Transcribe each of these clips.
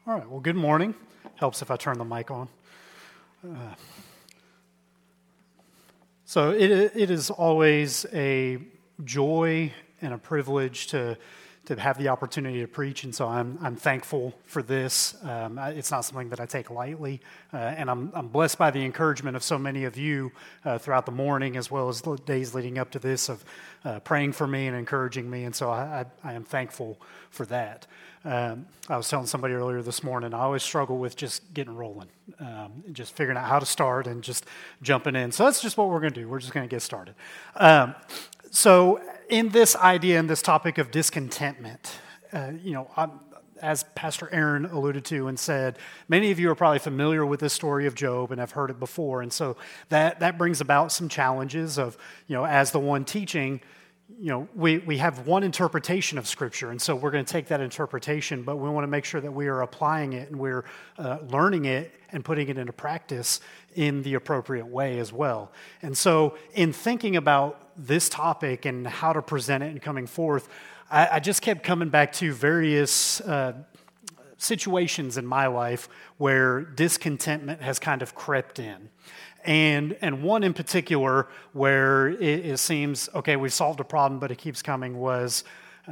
All right, well, good morning. Helps if I turn the mic on. So it is always a joy and a privilege to have the opportunity to preach, and so I'm thankful for this. It's not something that I take lightly, and I'm blessed by the encouragement of so many of you throughout the morning, as well as the days leading up to this, of praying for me and encouraging me, and so I am thankful for that. I was telling somebody earlier this morning, I always struggle with just getting rolling, just figuring out how to start and just jumping in. So that's just what we're going to do. We're just going to get started. So in this idea and this topic of discontentment, as Pastor Aaron alluded to and said, many of you are probably familiar with this story of Job and have heard it before. And so that brings about some challenges of, as the one teaching, we have one interpretation of Scripture, and so we're going to take that interpretation, but we want to make sure that we are applying it and we're learning it and putting it into practice in the appropriate way as well. And so in thinking about this topic and how to present it and coming forth, I just kept coming back to various situations in my life where discontentment has kind of crept in. And one in particular where it seems, okay, we've solved a problem, but it keeps coming, was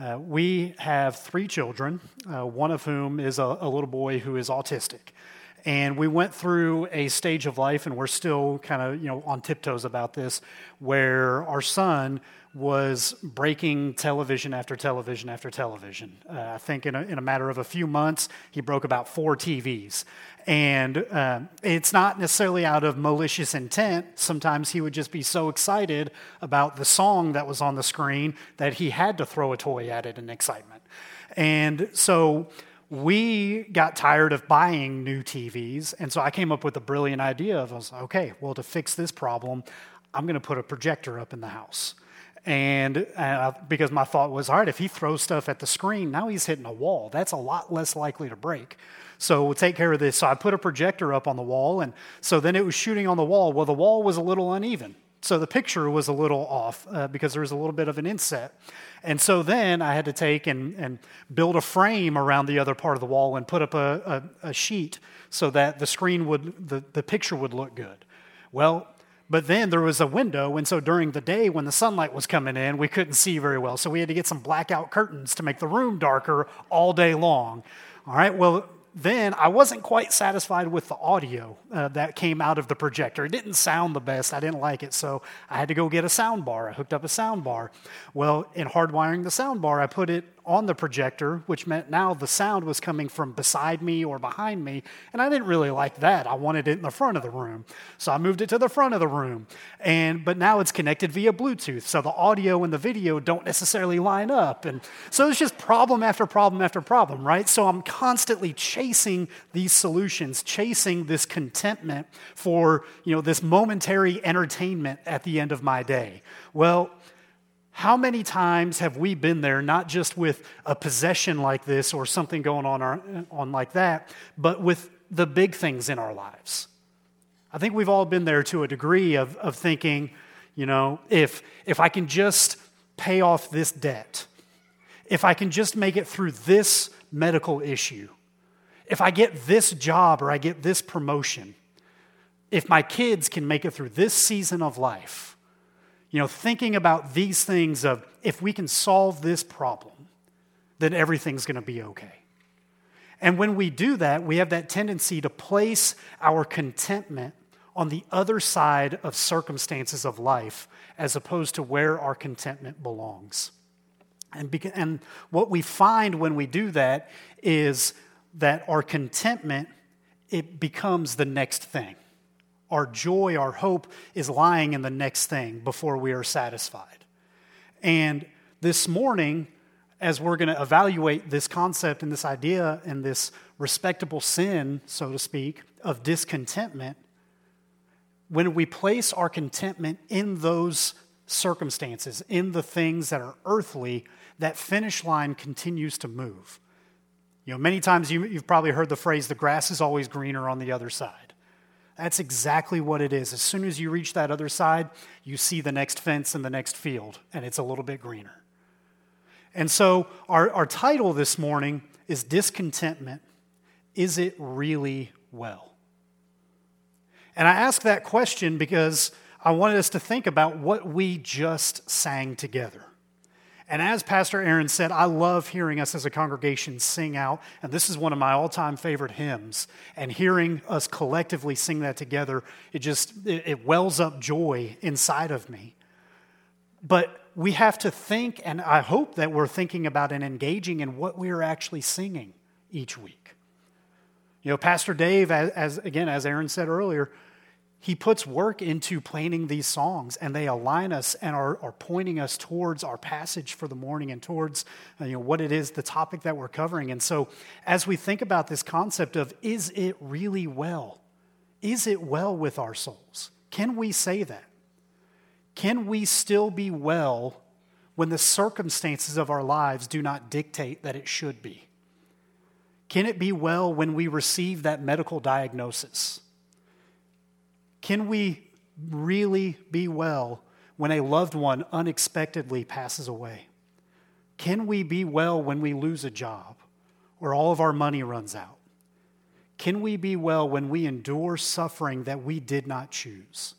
we have 3 children, one of whom is a little boy who is autistic. And we went through a stage of life, and we're still kind of, on tiptoes about this, where our son was breaking television after television after television. I think in a matter of a few months, he broke about 4 TVs. And it's not necessarily out of malicious intent. Sometimes he would just be so excited about the song that was on the screen that he had to throw a toy at it in excitement. And so we got tired of buying new TVs, and so I came up with a brilliant idea of, okay, well, to fix this problem, I'm going to put a projector up in the house. And because my thought was, all right, if he throws stuff at the screen, now he's hitting a wall. That's a lot less likely to break. So we'll take care of this. So I put a projector up on the wall, and so then it was shooting on the wall. Well, the wall was a little uneven. So the picture was a little off because there was a little bit of an inset. And so then I had to take and build a frame around the other part of the wall and put up a sheet so that the screen the picture would look good. Well, but then there was a window, and so during the day when the sunlight was coming in, we couldn't see very well. So we had to get some blackout curtains to make the room darker all day long. All right, well, then I wasn't quite satisfied with the audio that came out of the projector. It didn't sound the best. I didn't like it, so I had to go get a sound bar. I hooked up a sound bar. Well, in hardwiring the sound bar, I put it on the projector, which meant now the sound was coming from beside me or behind me, and I didn't really like that. I wanted it in the front of the room, so I moved it to the front of the room. But now it's connected via Bluetooth, so the audio and the video don't necessarily line up, and so it's just problem after problem after problem, right? So I'm constantly chasing these solutions, chasing this contentment for, this momentary entertainment at the end of my day. Well, how many times have we been there, not just with a possession like this or something going on like that, but with the big things in our lives? I think we've all been there to a degree of thinking, if I can just pay off this debt, if I can just make it through this medical issue, if I get this job or I get this promotion, if my kids can make it through this season of life, thinking about these things of, if we can solve this problem, then everything's going to be okay. And when we do that, we have that tendency to place our contentment on the other side of circumstances of life, as opposed to where our contentment belongs. And what we find when we do that is that our contentment, it becomes the next thing. Our joy, our hope is lying in the next thing before we are satisfied. And this morning, as we're going to evaluate this concept and this idea and this respectable sin, so to speak, of discontentment, when we place our contentment in those circumstances, in the things that are earthly, that finish line continues to move. Many times you've probably heard the phrase, the grass is always greener on the other side. That's exactly what it is. As soon as you reach that other side, you see the next fence and the next field, and it's a little bit greener. And so our title this morning is Discontentment is it really well? And I ask that question because I wanted us to think about what we just sang together. And as Pastor Aaron said, I love hearing us as a congregation sing out, and this is one of my all-time favorite hymns, and hearing us collectively sing that together, it wells up joy inside of me. But we have to think, and I hope that we're thinking about and engaging in what we are actually singing each week. You know, Pastor Dave, as Aaron said earlier, he puts work into planning these songs, and they align us and are pointing us towards our passage for the morning and towards what it is, the topic that we're covering. And so as we think about this concept of, is it really well? Is it well with our souls? Can we say that? Can we still be well when the circumstances of our lives do not dictate that it should be? Can it be well when we receive that medical diagnosis? Can we really be well when a loved one unexpectedly passes away? Can we be well when we lose a job or all of our money runs out? Can we be well when we endure suffering that we did not choose?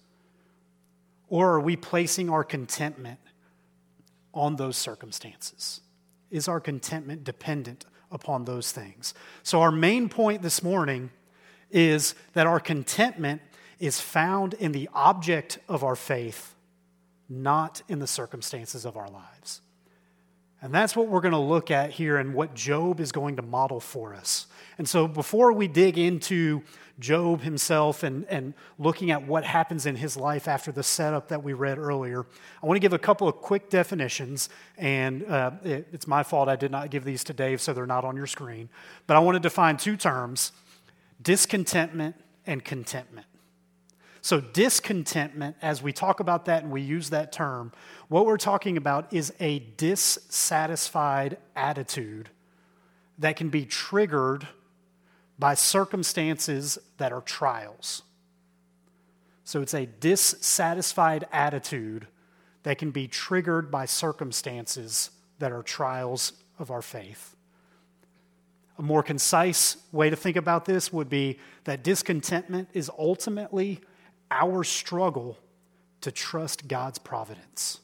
Or are we placing our contentment on those circumstances? Is our contentment dependent upon those things? So our main point this morning is that our contentment is found in the object of our faith, not in the circumstances of our lives. And that's what we're going to look at here and what Job is going to model for us. And so before we dig into Job himself and looking at what happens in his life after the setup that we read earlier, I want to give a couple of quick definitions, and it's my fault I did not give these to Dave, so they're not on your screen. But I want to define two terms: discontentment and contentment. So discontentment, as we talk about that and we use that term, what we're talking about is a dissatisfied attitude that can be triggered by circumstances that are trials. So it's a dissatisfied attitude that can be triggered by circumstances that are trials of our faith. A more concise way to think about this would be that discontentment is ultimately our struggle to trust God's providence.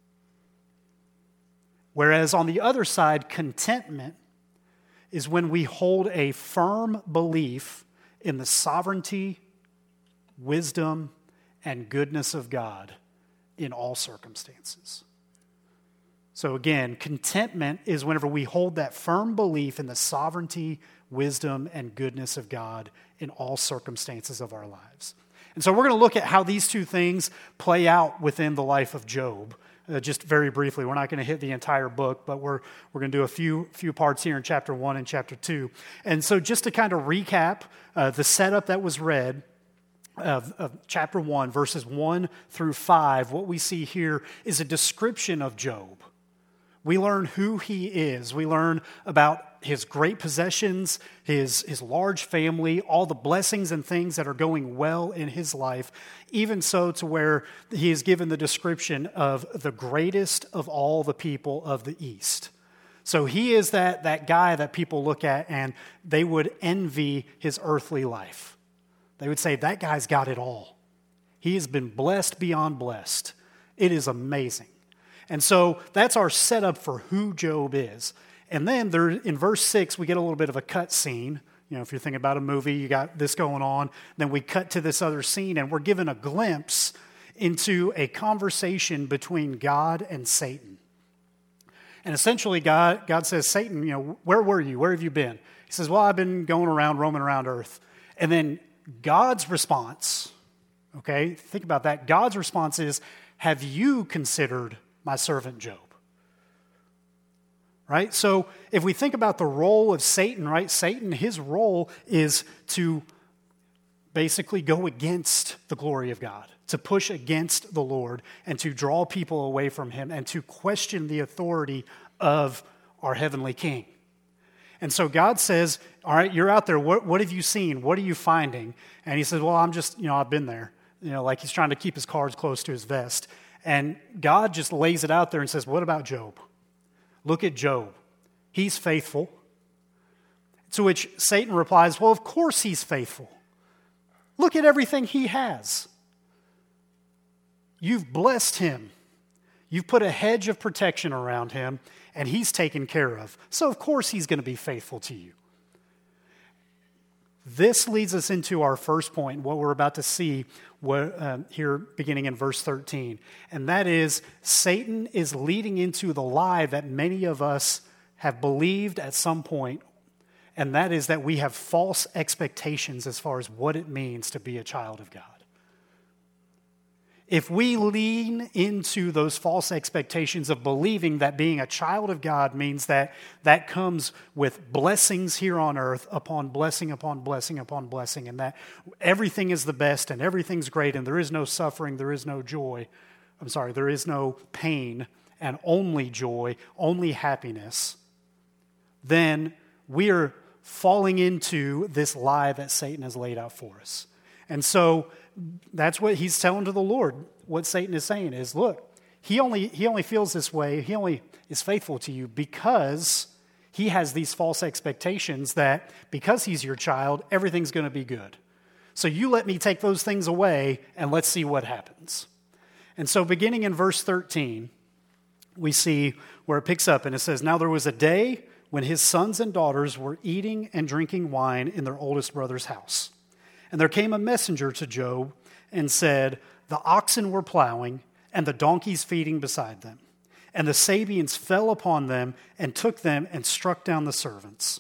Whereas on the other side, contentment is when we hold a firm belief in the sovereignty, wisdom, and goodness of God in all circumstances. So again, contentment is whenever we hold that firm belief in the sovereignty, wisdom, and goodness of God in all circumstances of our lives. And so we're going to look at how these two things play out within the life of Job. Just very briefly, we're not going to hit the entire book, but we're going to do a few parts here in chapter 1 and chapter 2. And so just to kind of recap the setup that was read of chapter 1, verses 1 through 5, what we see here is a description of Job. We learn who he is. We learn about his great possessions, his large family, all the blessings and things that are going well in his life, even so to where he is given the description of the greatest of all the people of the East. So he is that guy that people look at and they would envy his earthly life. They would say, that guy's got it all. He has been blessed beyond blessed. It is amazing. And so that's our setup for who Job is. And then there, in verse 6, we get a little bit of a cut scene. You know, if you're thinking about a movie, you got this going on. Then we cut to this other scene, and we're given a glimpse into a conversation between God and Satan. And essentially, God says, Satan, where were you? Where have you been? He says, well, I've been going around, roaming around earth. And then God's response, okay, think about that. God's response is, have you considered my servant Job? Right? So if we think about the role of Satan, right? Satan, his role is to basically go against the glory of God, to push against the Lord, and to draw people away from him, and to question the authority of our heavenly King. And so God says, all right, you're out there. What have you seen? What are you finding? And he says, well, I'm just, I've been there. Like he's trying to keep his cards close to his vest. And God just lays it out there and says, what about Job? Look at Job. He's faithful. To which Satan replies, well, of course he's faithful. Look at everything he has. You've blessed him. You've put a hedge of protection around him, and he's taken care of. So of course he's going to be faithful to you. This leads us into our first point, what we're about to see here beginning in verse 13. And that is, Satan is leading into the lie that many of us have believed at some point, and that is that we have false expectations as far as what it means to be a child of God. If we lean into those false expectations of believing that being a child of God means that comes with blessings here on earth upon blessing upon blessing upon blessing, and that everything is the best and everything's great and there is no suffering, there is no joy, there is no pain and only joy, only happiness, then we are falling into this lie that Satan has laid out for us. And so that's what he's telling to the Lord. What Satan is saying is, look, he only feels this way, he only is faithful to you because he has these false expectations that because he's your child, everything's going to be good. So you let me take those things away and let's see what happens. And so beginning in verse 13, we see where it picks up and it says, now there was a day when his sons and daughters were eating and drinking wine in their oldest brother's house. And there came a messenger to Job and said, the oxen were plowing and the donkeys feeding beside them. And the Sabeans fell upon them and took them and struck down the servants.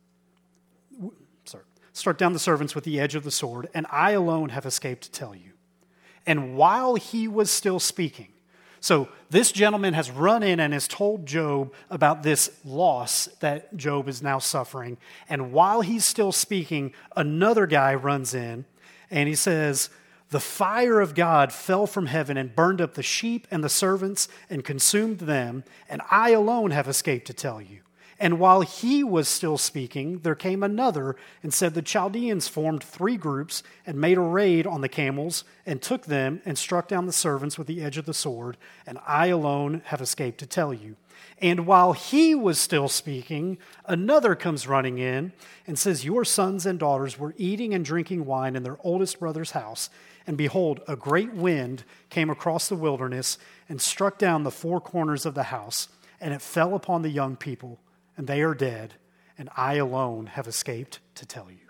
Struck down the servants with the edge of the sword, and I alone have escaped to tell you. And while he was still speaking, so this gentleman has run in and has told Job about this loss that Job is now suffering. And while he's still speaking, another guy runs in and he says, the fire of God fell from heaven and burned up the sheep and the servants and consumed them, and I alone have escaped to tell you. And while he was still speaking, there came another and said, the Chaldeans formed 3 groups and made a raid on the camels and took them and struck down the servants with the edge of the sword, and I alone have escaped to tell you. And while he was still speaking, another comes running in and says, your sons and daughters were eating and drinking wine in their oldest brother's house, and behold, a great wind came across the wilderness and struck down the 4 corners of the house, and it fell upon the young people, and they are dead, and I alone have escaped to tell you.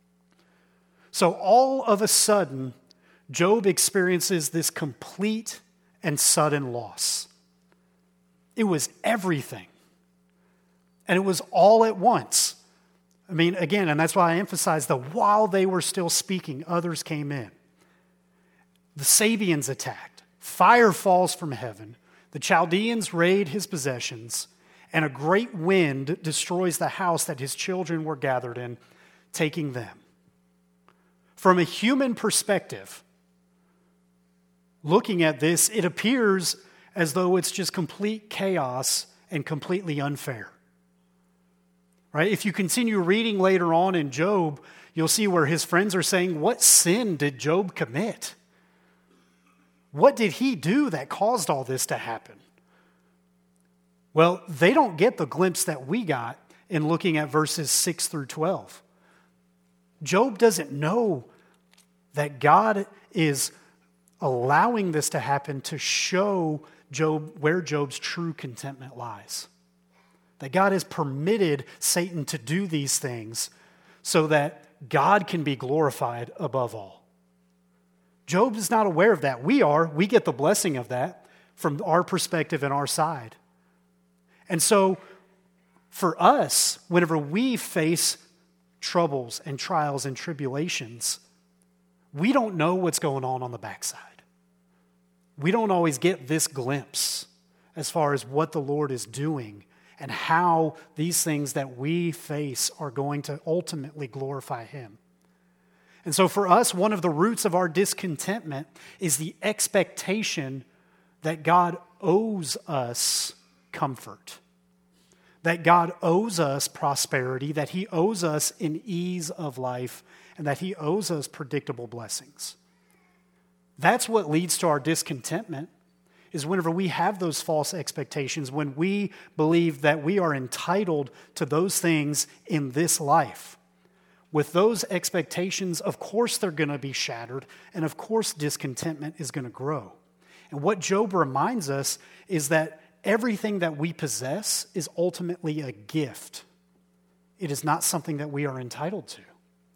So all of a sudden, Job experiences this complete and sudden loss. It was everything. And it was all at once. I mean, again, and that's why I emphasize that while they were still speaking, others came in. The Sabeans attacked. Fire falls from heaven. The Chaldeans raid his possessions. And a great wind destroys the house that his children were gathered in, taking them. From a human perspective, looking at this, it appears as though it's just complete chaos and completely unfair. Right? If you continue reading later on in Job, you'll see where his friends are saying, what sin did Job commit? What did he do that caused all this to happen? Well, they don't get the glimpse that we got in looking at verses 6 through 12. Job doesn't know that God is allowing this to happen to show Job where Job's true contentment lies. That God has permitted Satan to do these things so that God can be glorified above all. Job is not aware of that. We are. We get the blessing of that from our perspective and our side. And so for us, whenever we face troubles and trials and tribulations, we don't know what's going on the backside. We don't always get this glimpse as far as what the Lord is doing and how these things that we face are going to ultimately glorify Him. And so for us, one of the roots of our discontentment is the expectation that God owes us comfort, that God owes us prosperity, that He owes us an ease of life, and that He owes us predictable blessings. That's what leads to our discontentment, is whenever we have those false expectations, when we believe that we are entitled to those things in this life. With those expectations, of course they're going to be shattered, and of course discontentment is going to grow. And what Job reminds us is that everything that we possess is ultimately a gift. It is not something that we are entitled to.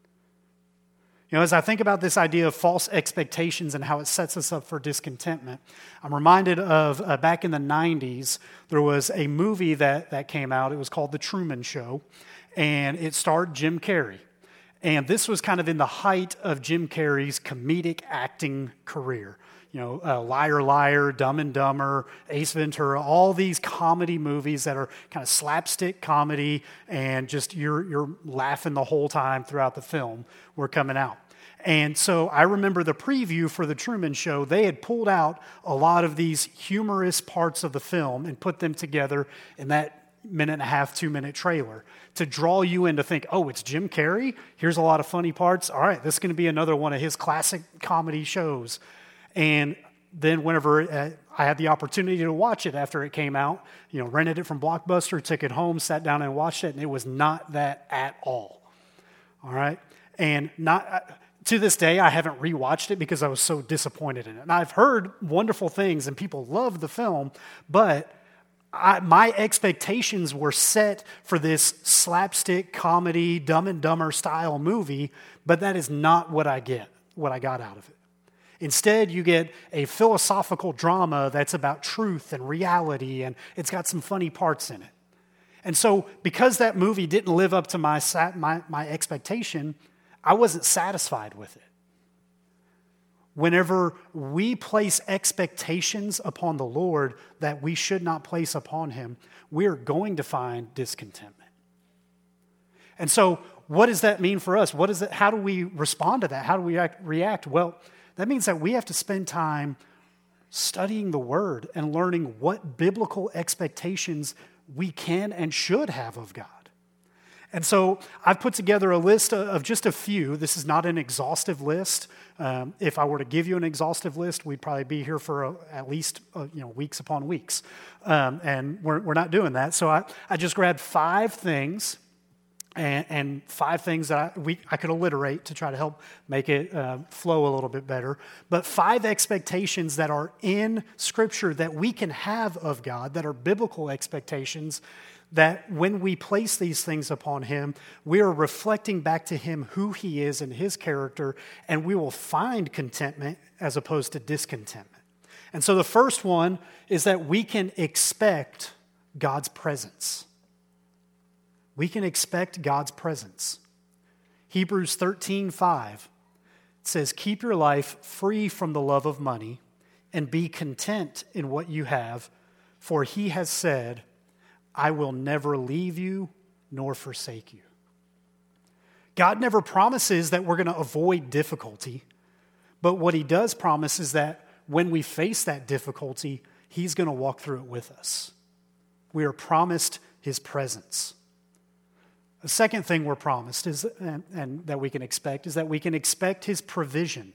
You know, as I think about this idea of false expectations and how it sets us up for discontentment, I'm reminded of back in the 90s, there was a movie that came out. It was called The Truman Show, and it starred Jim Carrey. And this was kind of in the height of Jim Carrey's comedic acting career. You know, Liar, Liar, Dumb and Dumber, Ace Ventura, all these comedy movies that are kind of slapstick comedy and just you're laughing the whole time throughout the film were coming out. And so I remember the preview for The Truman Show, they had pulled out a lot of these humorous parts of the film and put them together in that 1.5-minute, 2-minute trailer to draw you in to think, oh, it's Jim Carrey? Here's a lot of funny parts. All right, this is going to be another one of his classic comedy shows. And then whenever I had the opportunity to watch it after it came out, you know, rented it from Blockbuster, took it home, sat down and watched it, and it was not that at all. All right? And to this day, I haven't rewatched it because I was so disappointed in it. And I've heard wonderful things, and people love the film, but my expectations were set for this slapstick comedy, Dumb and Dumber style movie, but that is not what I got out of it. Instead, you get a philosophical drama that's about truth and reality, and it's got some funny parts in it. And so, because that movie didn't live up to my expectation, I wasn't satisfied with it. Whenever we place expectations upon the Lord that we should not place upon Him, we are going to find discontentment. And so, what does that mean for us? How do we respond to that? How do we react? Well, that means that we have to spend time studying the Word and learning what biblical expectations we can and should have of God. And so I've put together a list of just a few. This is not an exhaustive list. If I were to give you an exhaustive list, we'd probably be here for at least weeks upon weeks. And we're not doing that. So I just grabbed 5 things. And 5 things that I could alliterate to try to help make it flow a little bit better. But 5 expectations that are in Scripture that we can have of God, that are biblical expectations, that when we place these things upon Him, we are reflecting back to Him who He is and His character, and we will find contentment as opposed to discontentment. And so the first one is that we can expect God's presence. We can expect God's presence. Hebrews 13:5 says, "Keep your life free from the love of money and be content in what you have, for He has said, I will never leave you nor forsake you." God never promises that we're going to avoid difficulty, but what He does promise is that when we face that difficulty, He's going to walk through it with us. We are promised His presence. The second thing we're promised is, and that we can expect, is that we can expect His provision.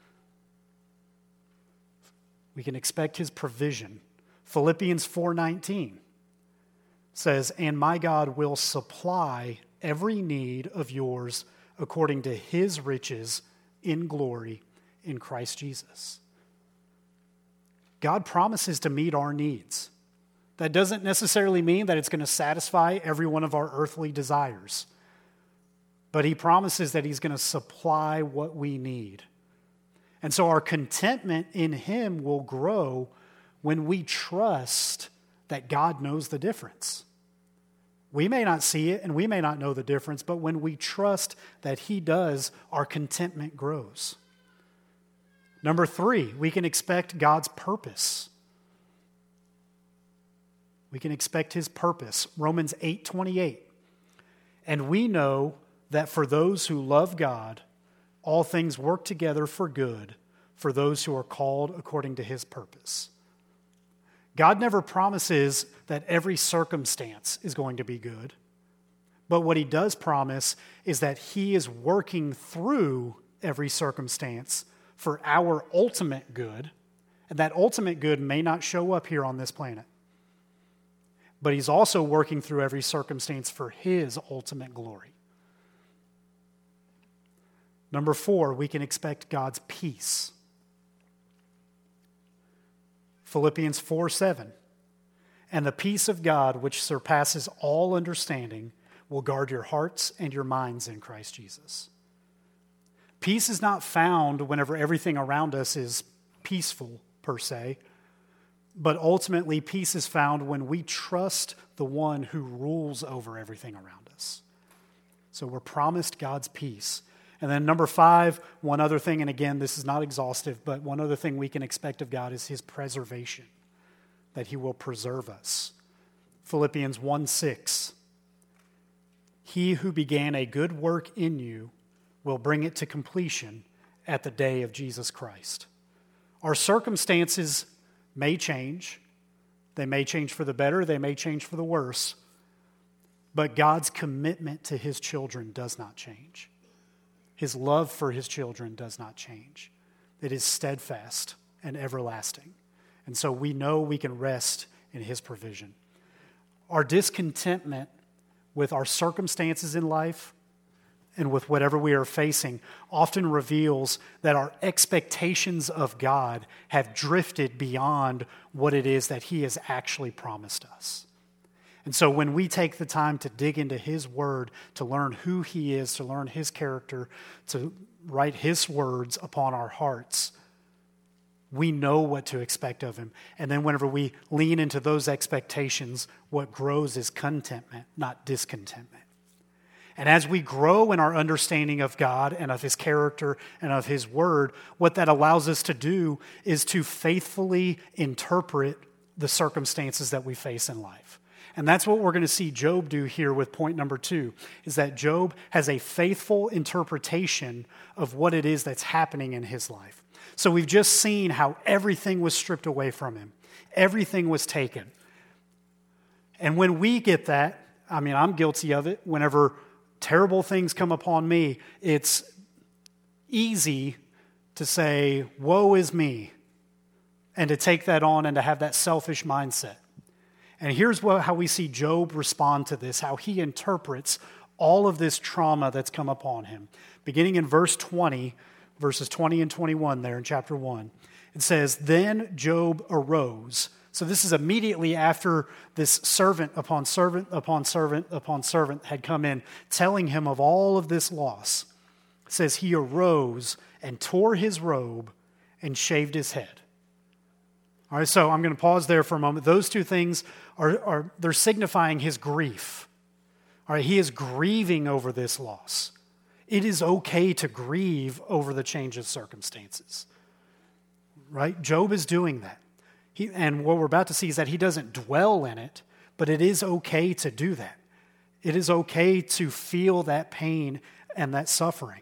We can expect His provision. Philippians 4:19 says, "And my God will supply every need of yours according to His riches in glory in Christ Jesus." God promises to meet our needs. That doesn't necessarily mean that it's going to satisfy every one of our earthly desires. But He promises that He's going to supply what we need. And so our contentment in Him will grow when we trust that God knows the difference. We may not see it and we may not know the difference, but when we trust that He does, our contentment grows. Number 3, we can expect God's purpose. We can expect His purpose. Romans 8:28. "And we know that for those who love God, all things work together for good, for those who are called according to His purpose." God never promises that every circumstance is going to be good. But what He does promise is that He is working through every circumstance for our ultimate good And that ultimate good may not show up here on this planet. But he's also working through every circumstance for his ultimate glory. Number 4, we can expect God's peace. Philippians 4:7. And the peace of God, which surpasses all understanding, will guard your hearts and your minds in Christ Jesus. Peace is not found whenever everything around us is peaceful, per se, but ultimately peace is found when we trust the one who rules over everything around us. So we're promised God's peace. And then number 5, one other thing, and again, this is not exhaustive, but one other thing we can expect of God is his preservation, that he will preserve us. Philippians 1:6. He who began a good work in you will bring it to completion at the day of Jesus Christ. Our circumstances may change. They may change for the better. They may change for the worse. But God's commitment to his children does not change. His love for his children does not change. It is steadfast and everlasting. And so we know we can rest in his provision. Our discontentment with our circumstances in life and with whatever we are facing often reveals that our expectations of God have drifted beyond what it is that he has actually promised us. And so when we take the time to dig into his word, to learn who he is, to learn his character, to write his words upon our hearts, we know what to expect of him. And then whenever we lean into those expectations, what grows is contentment, not discontentment. And as we grow in our understanding of God and of his character and of his word, what that allows us to do is to faithfully interpret the circumstances that we face in life. And that's what we're going to see Job do here with point number 2, is that Job has a faithful interpretation of what it is that's happening in his life. So we've just seen how everything was stripped away from him. Everything was taken. And when we get that, I mean, I'm guilty of it. Whenever terrible things come upon me, it's easy to say, woe is me, and to take that on and to have that selfish mindset. And here's how we see Job respond to this, how he interprets all of this trauma that's come upon him. Beginning in verse 20, verses 20 and 21 there in chapter 1, it says, Then Job arose. So this is immediately after this servant upon servant upon servant upon servant had come in, telling him of all of this loss. It says, he arose and tore his robe and shaved his head. All right, so I'm going to pause there for a moment. Those two things they're signifying his grief. All right, he is grieving over this loss. It is okay to grieve over the change of circumstances. Right? Job is doing that. And what we're about to see is that he doesn't dwell in it, but it is okay to do that. It is okay to feel that pain and that suffering.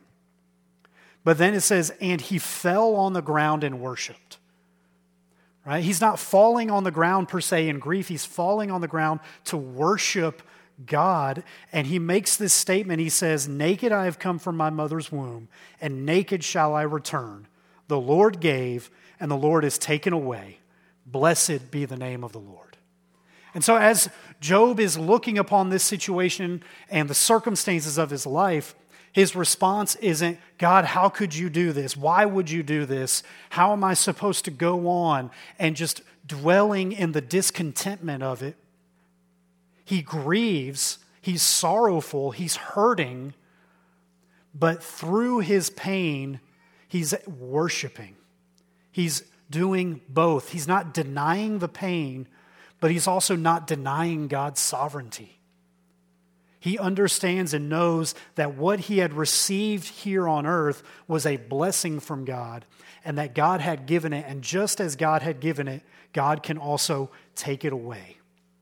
But then it says, and he fell on the ground and worshiped. Right? He's not falling on the ground per se in grief. He's falling on the ground to worship God. And he makes this statement. He says, naked I have come from my mother's womb, and naked shall I return. The Lord gave, and the Lord has taken away. Blessed be the name of the Lord. And so as Job is looking upon this situation and the circumstances of his life, his response isn't, God, how could you do this? Why would you do this? How am I supposed to go on? And just dwelling in the discontentment of it. He grieves, he's sorrowful, he's hurting, but through his pain, he's worshiping. He's doing both. He's not denying the pain, but he's also not denying God's sovereignty. He understands and knows that what he had received here on earth was a blessing from God, and that God had given it, and just as God had given it, God can also take it away.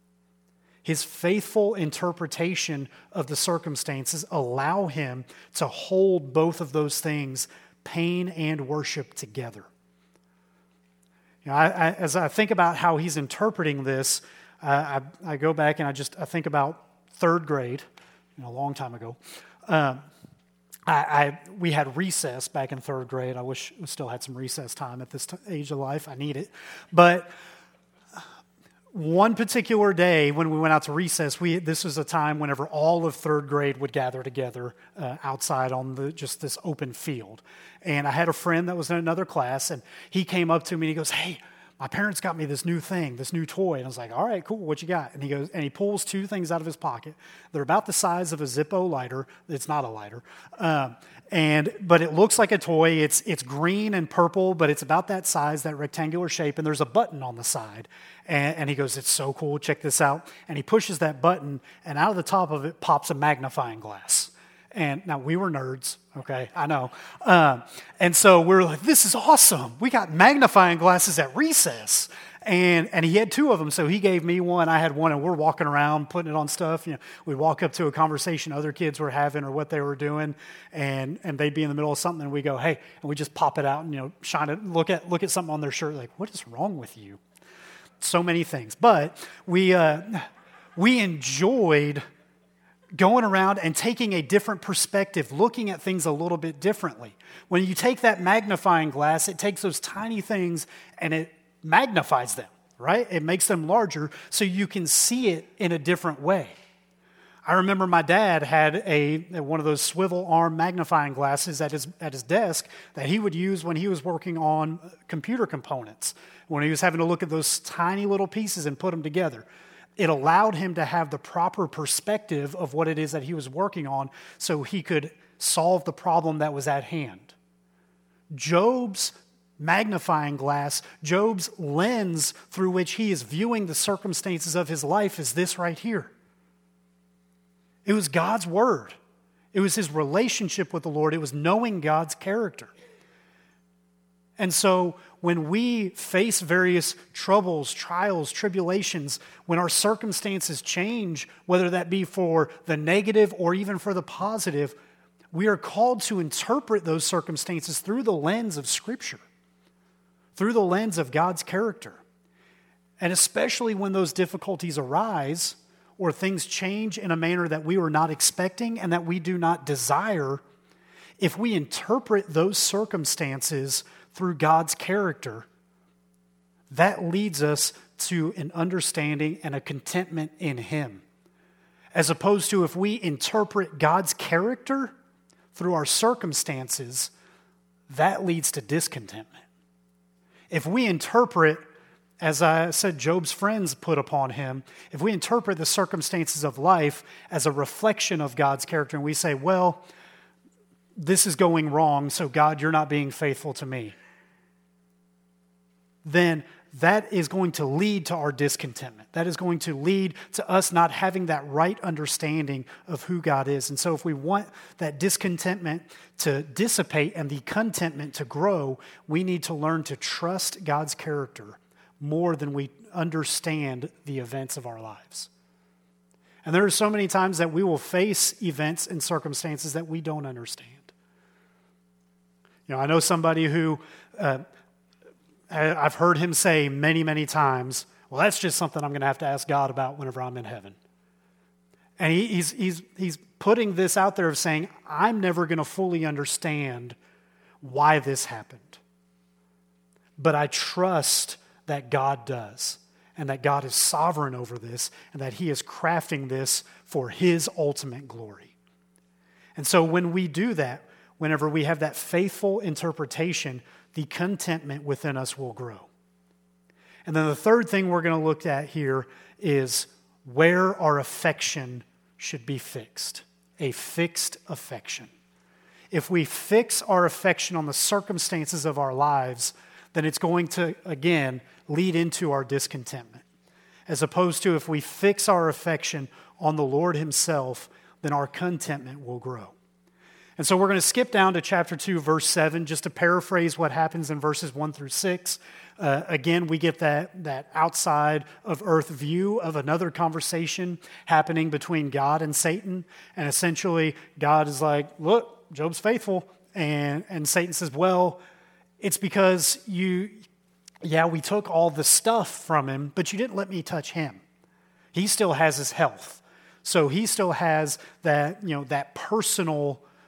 His faithful interpretation of the circumstances allow him to hold both of those things, pain and worship, together. You know, as I think about how he's interpreting this, I go back and I think about third grade, a long time ago. we had recess back in third grade. I wish we still had some recess time at this age of life. I need it. But one particular day when we went out to recess, this was a time whenever all of third grade would gather together outside on just this open field. And I had a friend that was in another class, and he came up to me and he goes, "Hey, my parents got me this new thing, this new toy." And I was like, "All right, cool, what you got?" And he pulls two things out of his pocket. They're about the size of a Zippo lighter. It's not a lighter. But it looks like a toy. It's green and purple, but it's about that size, that rectangular shape, and there's a button on the side. And he goes, "It's so cool, check this out." And he pushes that button, and out of the top of it pops a magnifying glass. And now we were nerds, okay, I know. And so we're like, "This is awesome. We got magnifying glasses at recess." And he had two of them, so he gave me one, I had one, and we're walking around putting it on stuff. We'd walk up to a conversation other kids were having or what they were doing, and they'd be in the middle of something, and we go, "Hey," and we just pop it out and shine it, look at something on their shirt, like, "What is wrong with you?" So many things. But we enjoyed going around and taking a different perspective, looking at things a little bit differently. When you take that magnifying glass, it takes those tiny things and it magnifies them, right? It makes them larger so you can see it in a different way. I remember my dad had one of those swivel arm magnifying glasses at his desk that he would use when he was working on computer components, when he was having to look at those tiny little pieces and put them together. It allowed him to have the proper perspective of what it is that he was working on so he could solve the problem that was at hand. Job's magnifying glass, Job's lens through which he is viewing the circumstances of his life is this right here. It was God's word. It was his relationship with the Lord. It was knowing God's character. And so when we face various troubles, trials, tribulations, when our circumstances change, whether that be for the negative or even for the positive, we are called to interpret those circumstances through the lens of Scripture, through the lens of God's character. And especially when those difficulties arise or things change in a manner that we were not expecting and that we do not desire, if we interpret those circumstances through God's character, that leads us to an understanding and a contentment in Him. As opposed to if we interpret God's character through our circumstances, that leads to discontentment. If we interpret, as I said, Job's friends put upon him, if we interpret the circumstances of life as a reflection of God's character and we say, "Well, this is going wrong, so God, you're not being faithful to me," then that is going to lead to our discontentment. That is going to lead to us not having that right understanding of who God is. And so if we want that discontentment to dissipate and the contentment to grow, we need to learn to trust God's character more than we understand the events of our lives. And there are so many times that we will face events and circumstances that we don't understand. I know somebody who I've heard him say many, many times, "Well, that's just something I'm going to have to ask God about whenever I'm in heaven." And he's putting this out there of saying, "I'm never going to fully understand why this happened. But I trust that God does, and that God is sovereign over this, and that He is crafting this for His ultimate glory." And so when we do that, whenever we have that faithful interpretation, the contentment within us will grow. And then the third thing we're going to look at here is where our affection should be fixed. A fixed affection. If we fix our affection on the circumstances of our lives, then it's going to, again, lead into our discontentment. As opposed to if we fix our affection on the Lord Himself, then our contentment will grow. And so we're going to skip down to chapter 2, verse 7, just to paraphrase what happens in verses 1 through 6. Again, we get that outside of earth view of another conversation happening between God and Satan. And essentially, God is like, "Look, Job's faithful." And Satan says, "Well, it's because we took all the stuff from him, but you didn't let me touch him. He still has his health. So he still has that, that personal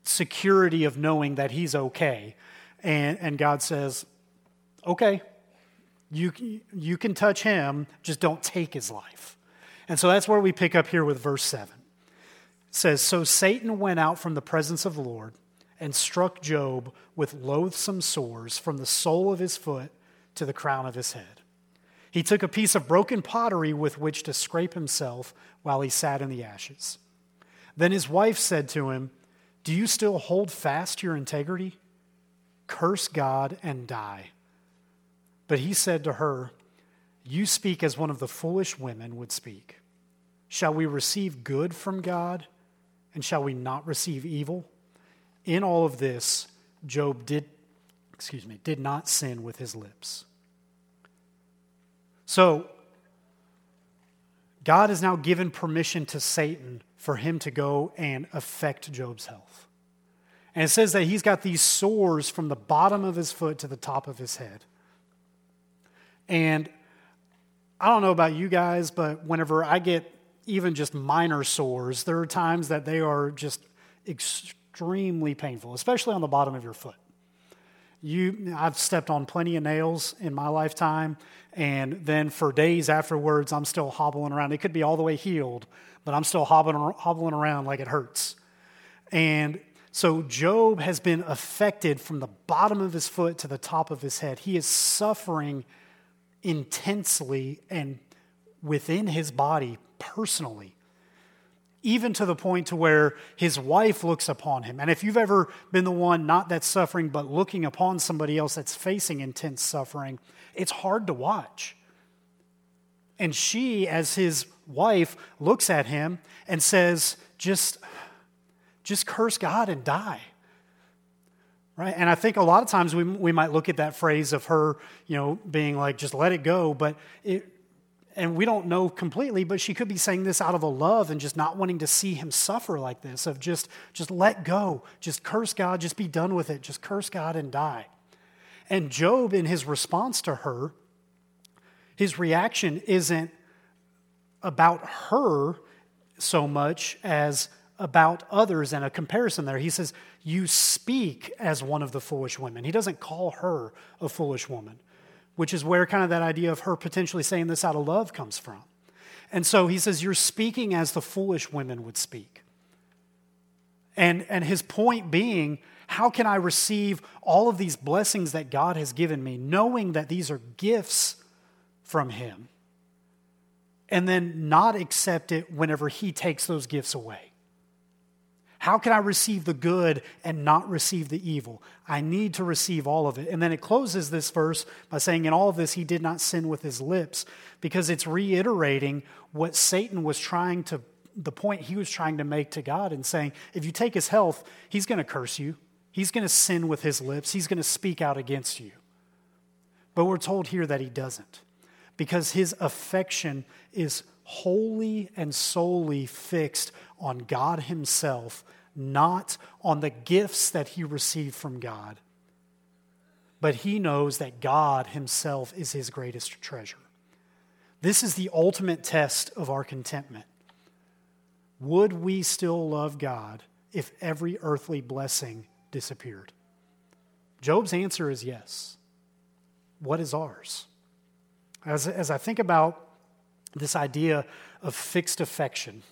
security of knowing that he's okay. And God says, okay, you can touch him, just don't take his life. And so that's where we pick up here with verse 7. It says, so Satan went out from the presence of the Lord and struck Job with loathsome sores from the sole of his foot to the crown of his head. He took a piece of broken pottery with which to scrape himself while he sat in the ashes. Then his wife said to him, do you still hold fast to your integrity? Curse God and die. But he said to her, you speak as one of the foolish women would speak. Shall we receive good from God, and shall we not receive evil? In all of this, Job did not sin with his lips. So, God has now given permission to Satan for him to go and affect Job's health. And it says that he's got these sores from the bottom of his foot to the top of his head. And I don't know about you guys, but whenever I get even just minor sores, there are times that they are just extremely painful, especially on the bottom of your foot. I've stepped on plenty of nails in my lifetime, and then for days afterwards, I'm still hobbling around. It could be all the way healed, but I'm still hobbling around like it hurts. And so Job has been affected from the bottom of his foot to the top of his head. He is suffering intensely and within his body personally, even to the point to where his wife looks upon him. And if you've ever been the one, not that's suffering, but looking upon somebody else that's facing intense suffering, it's hard to watch. And she, as his wife, looks at him and says, just curse God and die. Right? And I think a lot of times we might look at that phrase of her, being like, just let it go, and we don't know completely, but she could be saying this out of a love and just not wanting to see him suffer like this, of just let go, just curse God, just be done with it, just curse God and die. And Job, in his response to her, his reaction isn't about her so much as about others and a comparison there. He says, you speak as one of the foolish women. He doesn't call her a foolish woman, which is where kind of that idea of her potentially saying this out of love comes from. And so he says, you're speaking as the foolish women would speak. And his point being, how can I receive all of these blessings that God has given me, knowing that these are gifts from him, and then not accept it whenever he takes those gifts away? How can I receive the good and not receive the evil? I need to receive all of it. And then it closes this verse by saying, in all of this, he did not sin with his lips, because it's reiterating what Satan was the point he was trying to make to God, and saying, if you take his health, he's going to curse you. He's going to sin with his lips. He's going to speak out against you. But we're told here that he doesn't, because his affection is wholly and solely fixed on God himself, not on the gifts that he received from God. But he knows that God himself is his greatest treasure. This is the ultimate test of our contentment. Would we still love God if every earthly blessing disappeared? Job's answer is yes. What is ours? As I think about this idea of fixed affection,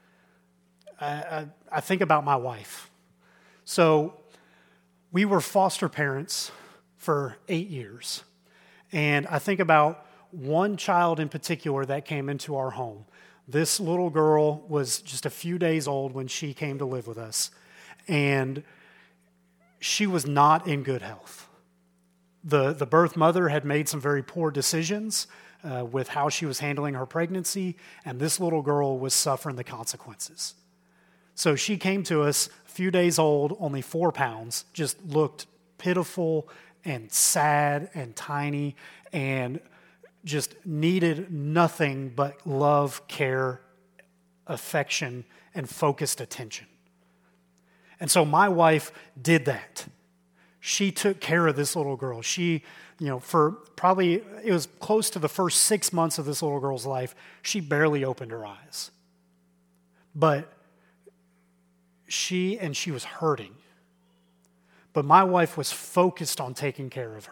I think about my wife. So we were foster parents for 8 years. And I think about one child in particular that came into our home. This little girl was just a few days old when she came to live with us. And she was not in good health. The birth mother had made some very poor decisions with how she was handling her pregnancy, and this little girl was suffering the consequences. So she came to us a few days old, only 4 pounds, just looked pitiful and sad and tiny, and just needed nothing but love, care, affection, and focused attention. And so my wife did that. She took care of this little girl. She, for probably, it was close to the first 6 months of this little girl's life, she barely opened her eyes. But she was hurting. But my wife was focused on taking care of her.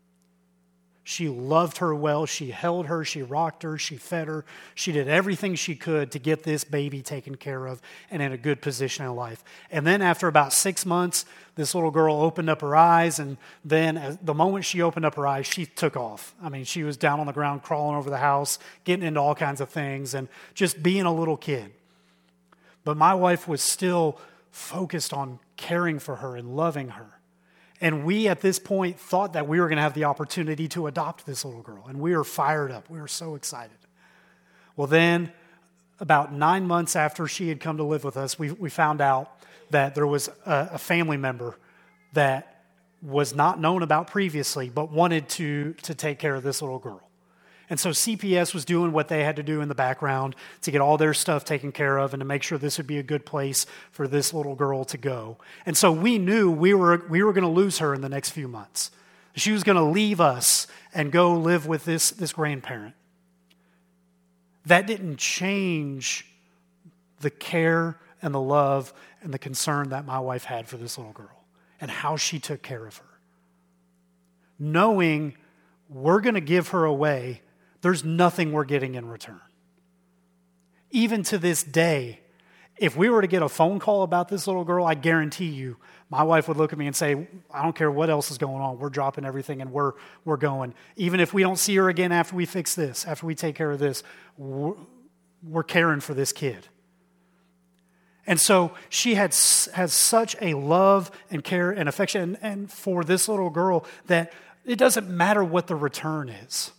She loved her well. She held her. She rocked her. She fed her. She did everything she could to get this baby taken care of and in a good position in life. And then after about 6 months, this little girl opened up her eyes. And then the moment she opened up her eyes, she took off. I mean, she was down on the ground, crawling over the house, getting into all kinds of things, and just being a little kid. But my wife was still focused on caring for her and loving her. And we, at this point, thought that we were going to have the opportunity to adopt this little girl. And we were fired up. We were so excited. Well, then, about 9 months after she had come to live with us, we found out that there was a family member that was not known about previously, but wanted to take care of this little girl. And so CPS was doing what they had to do in the background to get all their stuff taken care of and to make sure this would be a good place for this little girl to go. And so we knew we were going to lose her in the next few months. She was going to leave us and go live with this grandparent. That didn't change the care and the love and the concern that my wife had for this little girl and how she took care of her. Knowing we're going to give her away, there's nothing we're getting in return. Even to this day, if we were to get a phone call about this little girl, I guarantee you, my wife would look at me and say, I don't care what else is going on. We're dropping everything and we're going. Even if we don't see her again after we fix this, after we take care of this, we're caring for this kid. And so she has such a love and care and affection and for this little girl that it doesn't matter what the return is.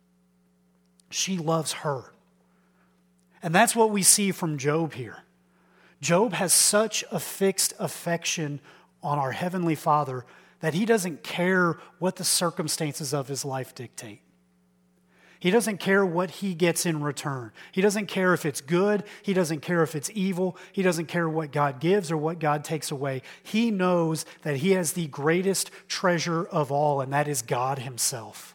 She loves her. And that's what we see from Job here. Job has such a fixed affection on our Heavenly Father that he doesn't care what the circumstances of his life dictate. He doesn't care what he gets in return. He doesn't care if it's good. He doesn't care if it's evil. He doesn't care what God gives or what God takes away. He knows that he has the greatest treasure of all, and that is God himself.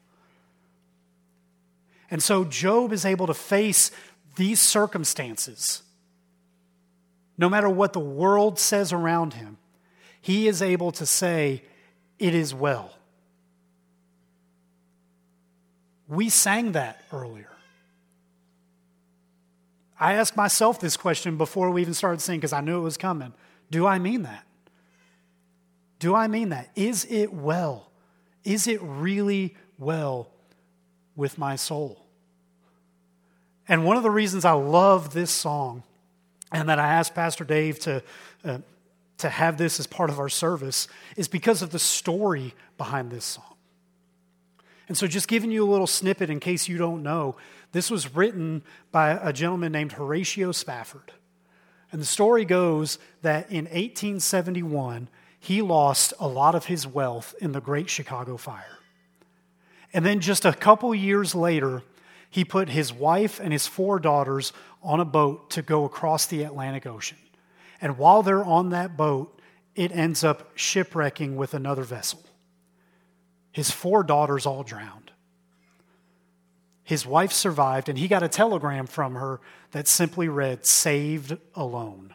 And so Job is able to face these circumstances. No matter what the world says around him, he is able to say, it is well. We sang that earlier. I asked myself this question before we even started singing because I knew it was coming. Do I mean that? Do I mean that? Is it well? Is it really well with my soul? And one of the reasons I love this song and that I asked Pastor Dave to have this as part of our service is because of the story behind this song. And so just giving you a little snippet in case you don't know, this was written by a gentleman named Horatio Spafford. And the story goes that in 1871, he lost a lot of his wealth in the Great Chicago Fire. And then just a couple years later, he put his wife and his 4 daughters on a boat to go across the Atlantic Ocean. And while they're on that boat, it ends up shipwrecking with another vessel. His 4 daughters all drowned. His wife survived, and he got a telegram from her that simply read, "Saved alone."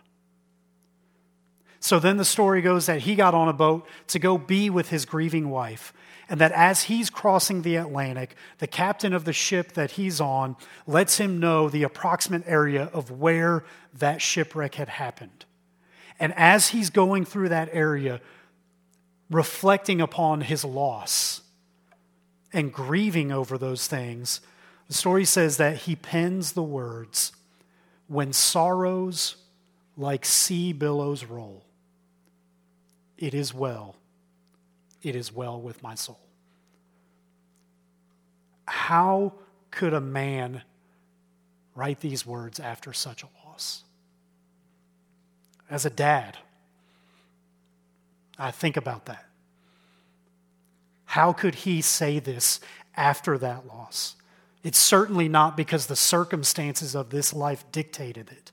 So then the story goes that he got on a boat to go be with his grieving wife, and that as he's crossing the Atlantic, the captain of the ship that he's on lets him know the approximate area of where that shipwreck had happened. And as he's going through that area, reflecting upon his loss and grieving over those things, the story says that he pens the words, "When sorrows like sea billows roll, it is well with my soul." How could a man write these words after such a loss? As a dad, I think about that. How could he say this after that loss? It's certainly not because the circumstances of this life dictated it.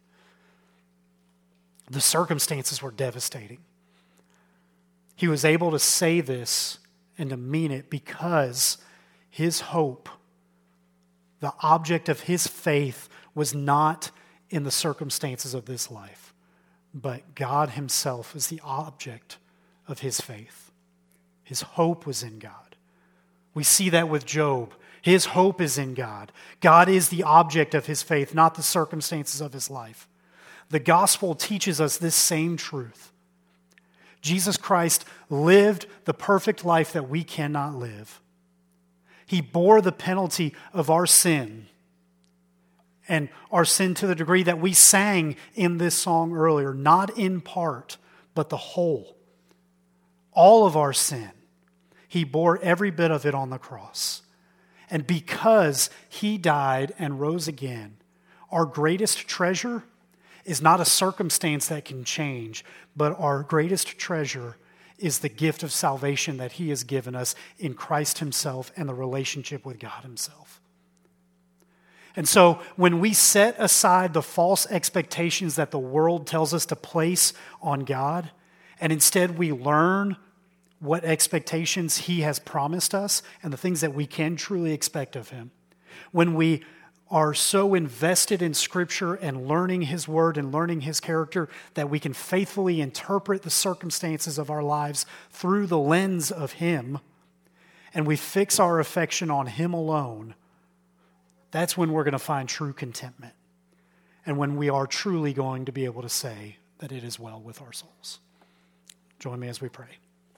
The circumstances were devastating. He was able to say this and to mean it because his hope, the object of his faith, was not in the circumstances of this life, but God himself is the object of his faith. His hope was in God. We see that with Job. His hope is in God. God is the object of his faith, not the circumstances of his life. The gospel teaches us this same truth. Jesus Christ lived the perfect life that we cannot live. He bore the penalty of our sin, and our sin to the degree that we sang in this song earlier, not in part, but the whole. All of our sin. He bore every bit of it on the cross. And because he died and rose again, our greatest treasure is not a circumstance that can change, but our greatest treasure is the gift of salvation that he has given us in Christ himself and the relationship with God himself. And so when we set aside the false expectations that the world tells us to place on God, and instead we learn what expectations he has promised us and the things that we can truly expect of him, when we are so invested in Scripture and learning his word and learning his character that we can faithfully interpret the circumstances of our lives through the lens of him, and we fix our affection on him alone, that's when we're going to find true contentment. And when we are truly going to be able to say that it is well with our souls. Join me as we pray.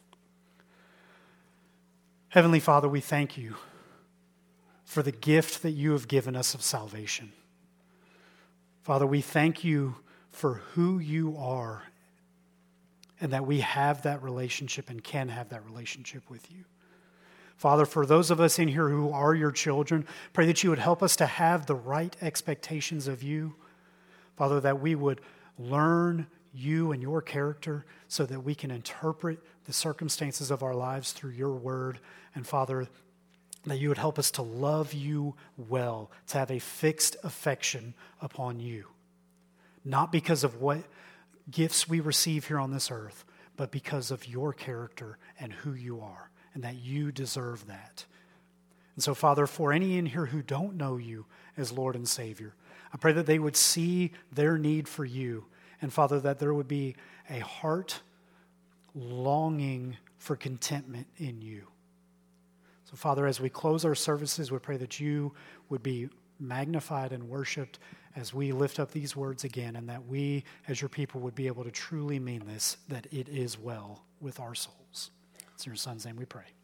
Heavenly Father, we thank you for the gift that you have given us of salvation. Father, we thank you for who you are and that we have that relationship and can have that relationship with you. Father, for those of us in here who are your children, pray that you would help us to have the right expectations of you. Father, that we would learn you and your character so that we can interpret the circumstances of our lives through your word. And Father, that you would help us to love you well, to have a fixed affection upon you. Not because of what gifts we receive here on this earth, but because of your character and who you are, and that you deserve that. And so, Father, for any in here who don't know you as Lord and Savior, I pray that they would see their need for you, and Father, that there would be a heart longing for contentment in you. So, Father, as we close our services, we pray that you would be magnified and worshiped as we lift up these words again, and that we, as your people, would be able to truly mean this, that it is well with our souls. It's in your Son's name we pray.